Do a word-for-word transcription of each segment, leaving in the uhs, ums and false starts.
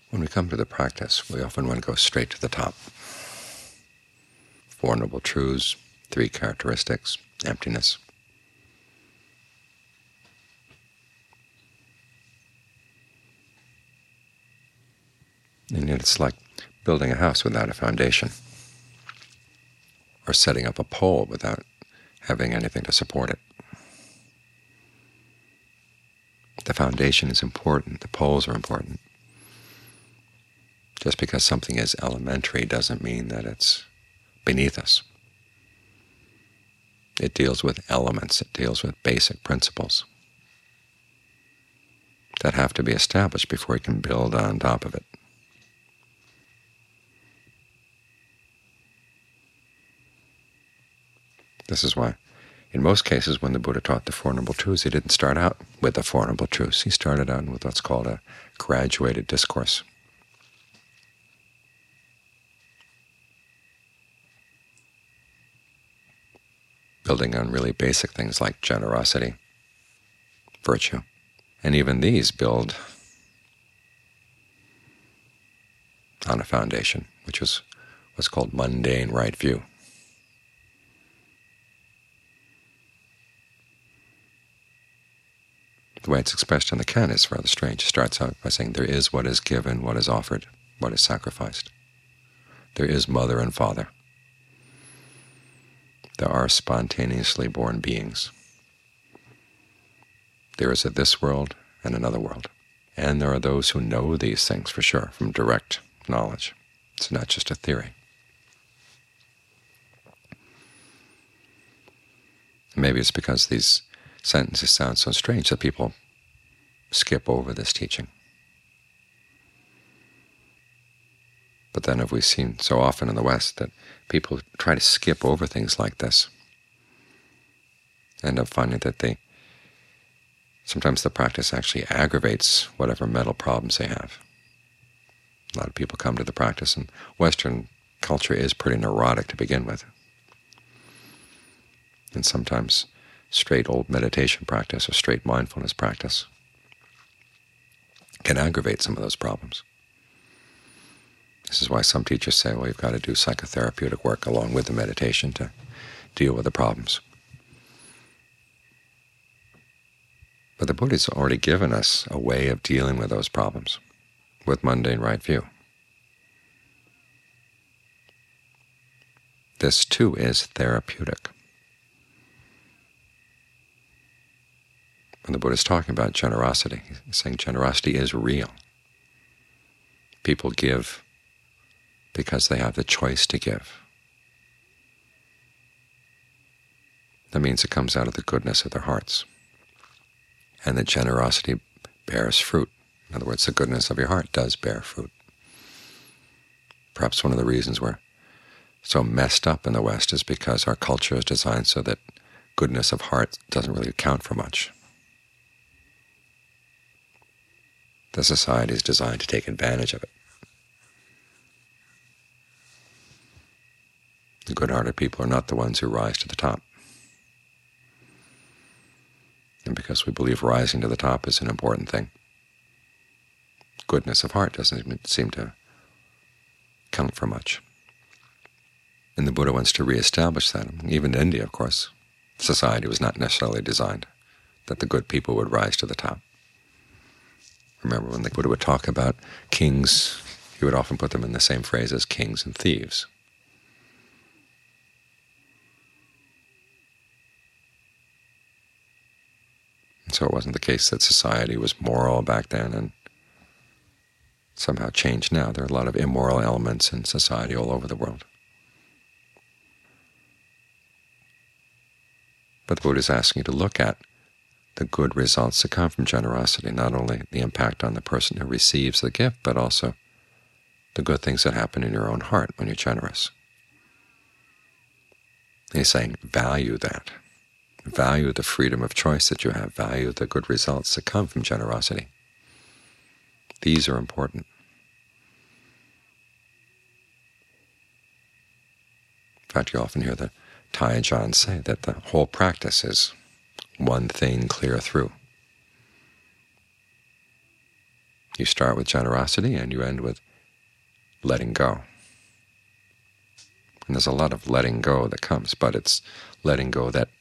When we come to the practice, we often want to go straight to the top. Four Noble Truths, three characteristics, emptiness. And yet it's like building a house without a foundation, or setting up a pole without having anything to support it. The foundation is important. The poles are important. Just because something is elementary doesn't mean that it's beneath us. It deals with elements. It deals with basic principles that have to be established before you can build on top of it. This is why, in most cases, when the Buddha taught the Four Noble Truths, he didn't start out with the Four Noble Truths. He started out with what's called a graduated discourse. Building on really basic things like generosity, virtue. And even these build on a foundation, which is what's called mundane right view. The way it's expressed in the canon is rather strange. It starts out by saying, there is what is given, what is offered, what is sacrificed. There is mother and father. There are spontaneously born beings. There is a this world and another world. And there are those who know these things for sure, from direct knowledge. It's not just a theory. Maybe it's because these sentences sound so strange that people skip over this teaching. But then have we seen so often in the West that people try to skip over things like this, end up finding that they sometimes the practice actually aggravates whatever mental problems they have. A lot of people come to the practice, and Western culture is pretty neurotic to begin with. And sometimes straight old meditation practice or straight mindfulness practice can aggravate some of those problems. This is why some teachers say, well, you've got to do psychotherapeutic work along with the meditation to deal with the problems. But the Buddha's already given us a way of dealing with those problems with mundane right view. This, too, is therapeutic. When the Buddha is talking about generosity, he's saying generosity is real. People give because they have the choice to give. That means it comes out of the goodness of their hearts. And the generosity bears fruit. In other words, the goodness of your heart does bear fruit. Perhaps one of the reasons we're so messed up in the West is because our culture is designed so that goodness of heart doesn't really count for much. The society is designed to take advantage of it. The good-hearted people are not the ones who rise to the top. And because we believe rising to the top is an important thing, goodness of heart doesn't seem to count for much. And the Buddha wants to reestablish that. Even in India, of course, society was not necessarily designed that the good people would rise to the top. Remember, when the Buddha would talk about kings, he would often put them in the same phrase as kings and thieves. And so it wasn't the case that society was moral back then and somehow changed now. There are a lot of immoral elements in society all over the world. But the Buddha is asking you to look at the good results that come from generosity, not only the impact on the person who receives the gift, but also the good things that happen in your own heart when you're generous. He's saying, value that. Value the freedom of choice that you have. Value the good results that come from generosity. These are important. In fact, you often hear the Taiyajans say that the whole practice is one thing clear through. You start with generosity and you end with letting go. And there's a lot of letting go that comes, but it's letting go that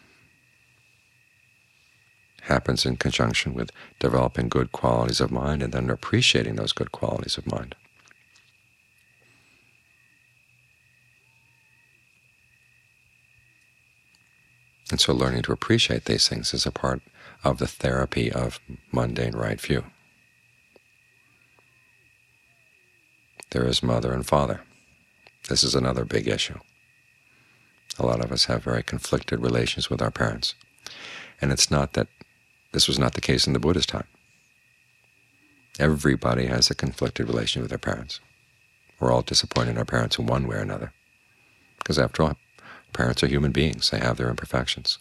happens in conjunction with developing good qualities of mind and then appreciating those good qualities of mind. And so learning to appreciate these things is a part of the therapy of mundane right view. There is mother and father. This is another big issue. A lot of us have very conflicted relations with our parents. And it's not that this was not the case in the Buddha's time. Everybody has a conflicted relation with their parents. We're all disappointed in our parents in one way or another. Because after all, parents are human beings. They have their imperfections.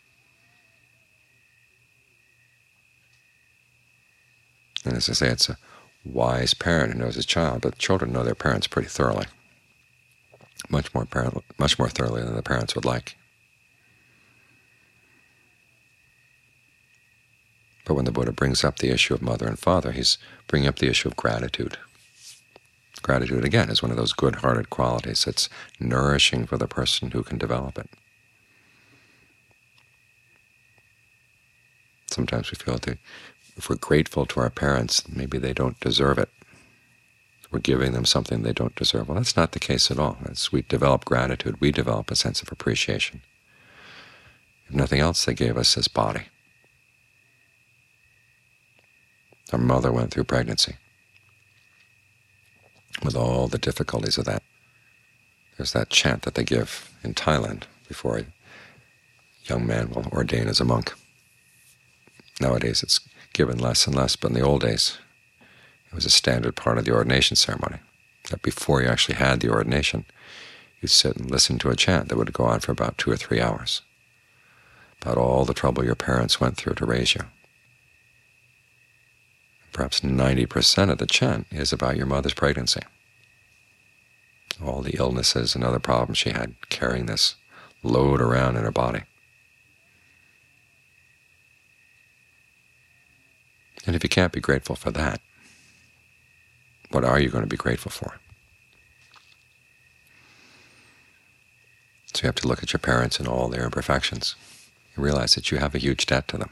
And as I say, it's a wise parent who knows his child, but children know their parents pretty thoroughly, much more parent, much more thoroughly than the parents would like. But when the Buddha brings up the issue of mother and father, he's bringing up the issue of gratitude. Gratitude, again, is one of those good-hearted qualities that's nourishing for the person who can develop it. Sometimes we feel that if we're grateful to our parents, maybe they don't deserve it. We're giving them something they don't deserve. Well, that's not the case at all. As we develop gratitude, we develop a sense of appreciation. If nothing else, they gave us this body. Our mother went through pregnancy with all the difficulties of that. There's that chant that they give in Thailand before a young man will ordain as a monk. Nowadays it's given less and less, but in the old days it was a standard part of the ordination ceremony, that before you actually had the ordination, you'd sit and listen to a chant that would go on for about two or three hours, about all the trouble your parents went through to raise you. Perhaps ninety percent of the chant is about your mother's pregnancy, all the illnesses and other problems she had carrying this load around in her body. And if you can't be grateful for that, what are you going to be grateful for? So you have to look at your parents and all their imperfections. You realize that you have a huge debt to them.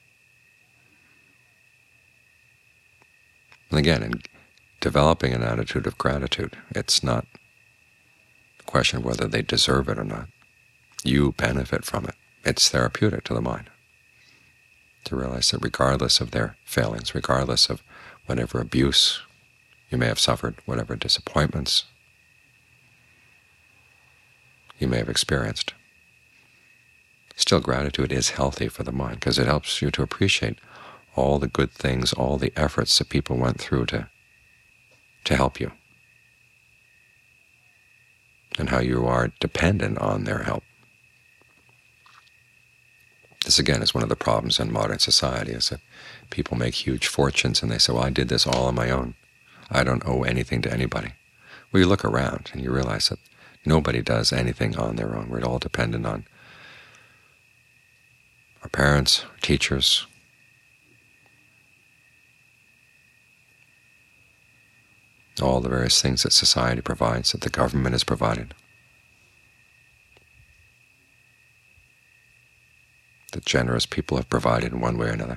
And again, in developing an attitude of gratitude, it's not a question of whether they deserve it or not. You benefit from it. It's therapeutic to the mind to realize that regardless of their failings, regardless of whatever abuse you may have suffered, whatever disappointments you may have experienced, still gratitude is healthy for the mind because it helps you to appreciate all the good things, all the efforts that people went through to, to help you, and how you are dependent on their help. This, again, is one of the problems in modern society, is that people make huge fortunes and they say, well, I did this all on my own. I don't owe anything to anybody. Well, you look around and you realize that nobody does anything on their own. We're all dependent on our parents, teachers, all the various things that society provides, that the government has provided, that generous people have provided in one way or another.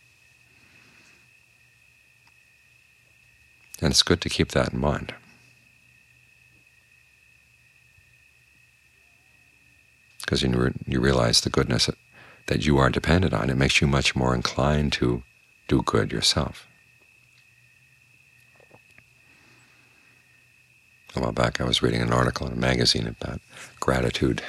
And it's good to keep that in mind. Because you, you realize the goodness that, that you are dependent on, it makes you much more inclined to do good yourself. A while back I was reading an article in a magazine about gratitude,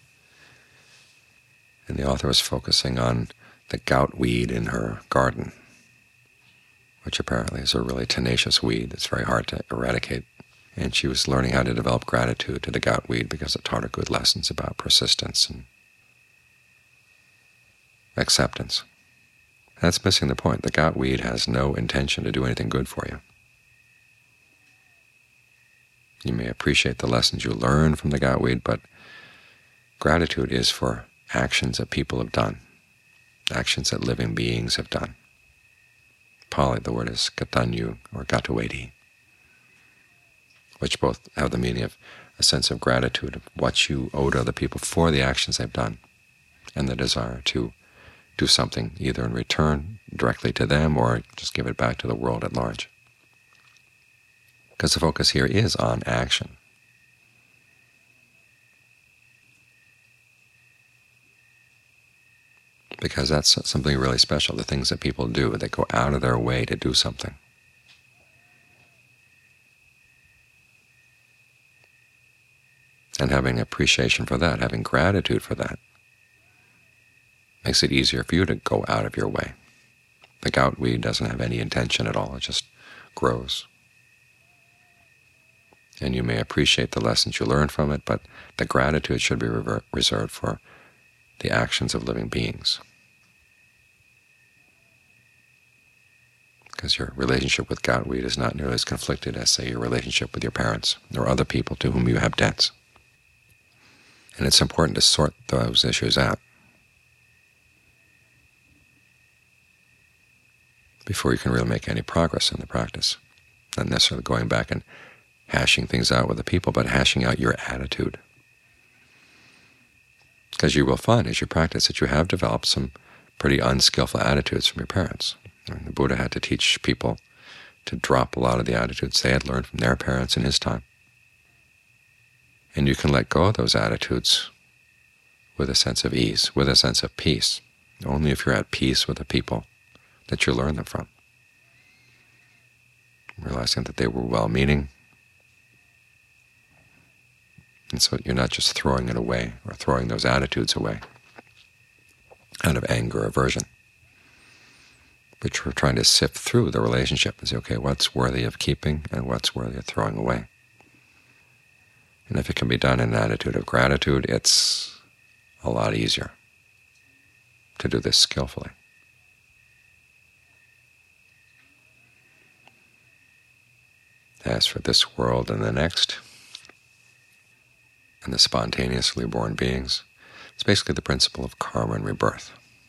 and the author was focusing on the gout weed in her garden, which apparently is a really tenacious weed that's very hard to eradicate. And she was learning how to develop gratitude to the gout weed because it taught her good lessons about persistence and acceptance. And that's missing the point. The gout weed has no intention to do anything good for you. You may appreciate the lessons you learn from the gout weed, but gratitude is for actions that people have done, actions that living beings have done, Pali, the word is gatanyu or gatavedi, which both have the meaning of a sense of gratitude of what you owe to other people for the actions they've done, and the desire to do something either in return directly to them or just give it back to the world at large. Because the focus here is on action. Because that's something really special, the things that people do. They go out of their way to do something. And having appreciation for that, having gratitude for that, makes it easier for you to go out of your way. The gout weed doesn't have any intention at all. It just grows. And you may appreciate the lessons you learn from it, but the gratitude should be reserved for the actions of living beings. Because your relationship with gout weed is not nearly as conflicted as, say, your relationship with your parents or other people to whom you have debts. And it's important to sort those issues out before you can really make any progress in the practice. Not necessarily going back and hashing things out with the people, but hashing out your attitude. Because you will find as you practice that you have developed some pretty unskillful attitudes from your parents. And the Buddha had to teach people to drop a lot of the attitudes they had learned from their parents in his time. And you can let go of those attitudes with a sense of ease, with a sense of peace, only if you're at peace with the people that you learn them from, realizing that they were well-meaning, and so you're not just throwing it away or throwing those attitudes away out of anger or aversion, but you're trying to sift through the relationship and say, okay, what's worthy of keeping and what's worthy of throwing away? And if it can be done in an attitude of gratitude, it's a lot easier to do this skillfully. As for this world and the next, and the spontaneously born beings, it's basically the principle of karma and rebirth.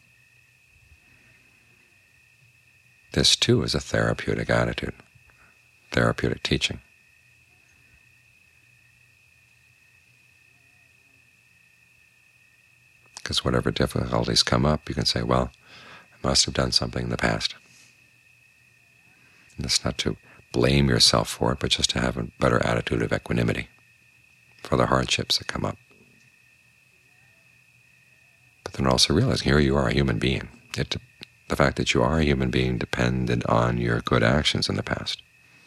This, too, is a therapeutic attitude, therapeutic teaching. Because whatever difficulties come up, you can say, well, I must have done something in the past. And it's not to blame yourself for it, but just to have a better attitude of equanimity for the hardships that come up. But then also realize here you are a human being. It, the fact that you are a human being depended on your good actions in the past.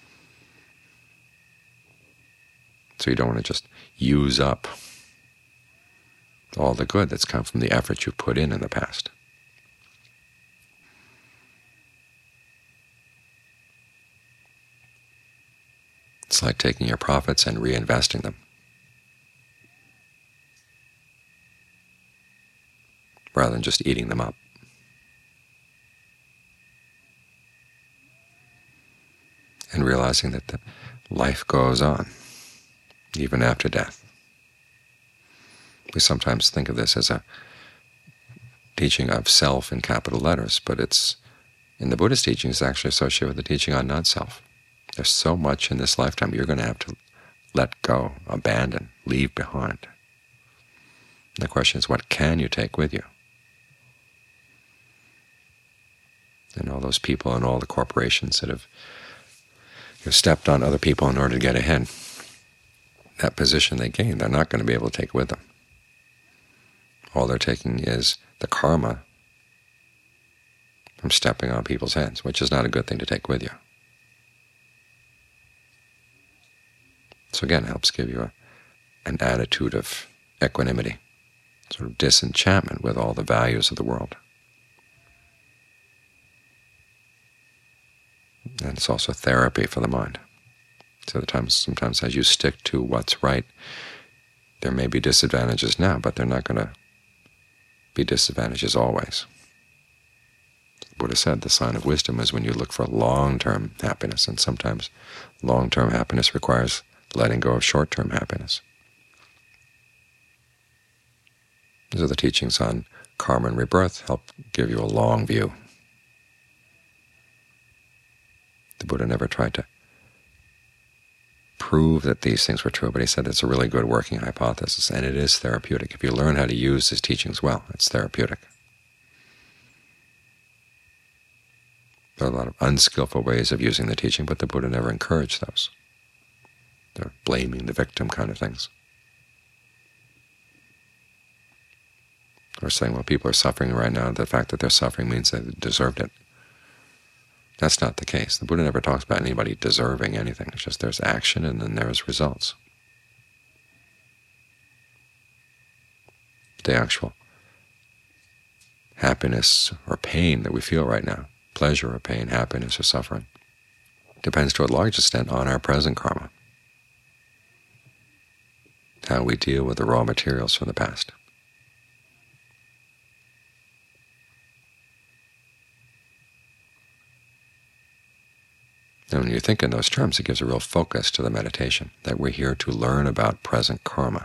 So you don't want to just use up all the good that's come from the effort you put in in the past. It's like taking your profits and reinvesting them, rather than just eating them up. And realizing that the life goes on, even after death. We sometimes think of this as a teaching of self in capital letters, but it's in the Buddhist teaching is actually associated with the teaching on not-self. There's so much in this lifetime you're going to have to let go, abandon, leave behind. And the question is, what can you take with you? And all those people and all the corporations that have you know, stepped on other people in order to get ahead, that position they gained, they're not going to be able to take with them. All they're taking is the karma from stepping on people's heads, which is not a good thing to take with you. So again, it helps give you a, an attitude of equanimity, sort of disenchantment with all the values of the world. And it's also therapy for the mind. So times, sometimes as you stick to what's right, there may be disadvantages now, but they're not going to be disadvantages always. The Buddha said the sign of wisdom is when you look for long-term happiness, and sometimes long-term happiness requires letting go of short-term happiness. These are the teachings on karma and rebirth, help give you a long view. The Buddha never tried to prove that these things were true, but he said it's a really good working hypothesis, and it is therapeutic. If you learn how to use his teachings well, it's therapeutic. There are a lot of unskillful ways of using the teaching, but the Buddha never encouraged those. They're blaming the victim kind of things. Or saying, well, people are suffering right now, the fact that they're suffering means they deserved it. That's not the case. The Buddha never talks about anybody deserving anything. It's just there's action and then there's results. The actual happiness or pain that we feel right now, pleasure or pain, happiness or suffering, depends to a large extent on our present karma, how we deal with the raw materials from the past. And when you think in those terms, it gives a real focus to the meditation, that we're here to learn about present karma.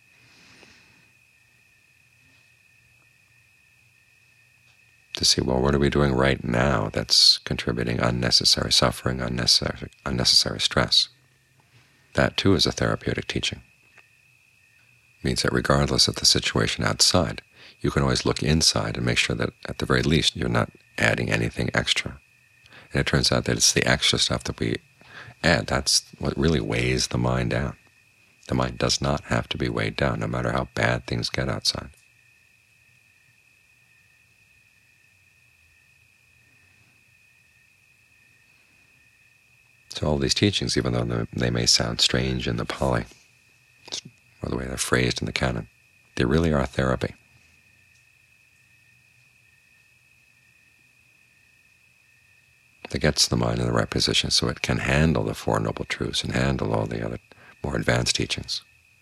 To see, well, what are we doing right now that's contributing unnecessary suffering, unnecessary, unnecessary stress? That, too, is a therapeutic teaching. It means that regardless of the situation outside, you can always look inside and make sure that, at the very least, you're not adding anything extra. And it turns out that it's the extra stuff that we add. That's what really weighs the mind down. The mind does not have to be weighed down, no matter how bad things get outside. So all these teachings, even though they may sound strange in the Pali, or the way they're phrased in the canon, they really are therapy. That gets the mind in the right position so it can handle the Four Noble Truths and handle all the other more advanced teachings.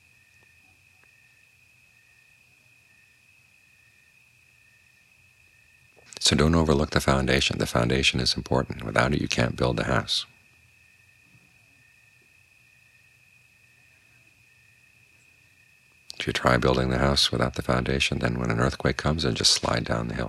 So don't overlook the foundation. The foundation is important. Without it, you can't build the house. If you try building the house without the foundation, then when an earthquake comes, it'll just slide down the hill.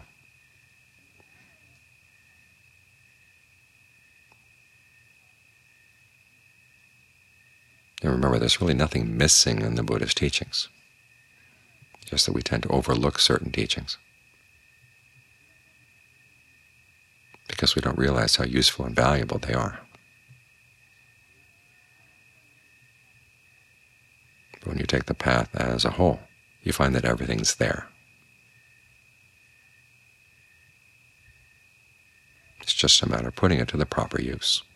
And remember, there's really nothing missing in the Buddha's teachings, just that we tend to overlook certain teachings because we don't realize how useful and valuable they are. But when you take the path as a whole, you find that everything's there. It's just a matter of putting it to the proper use.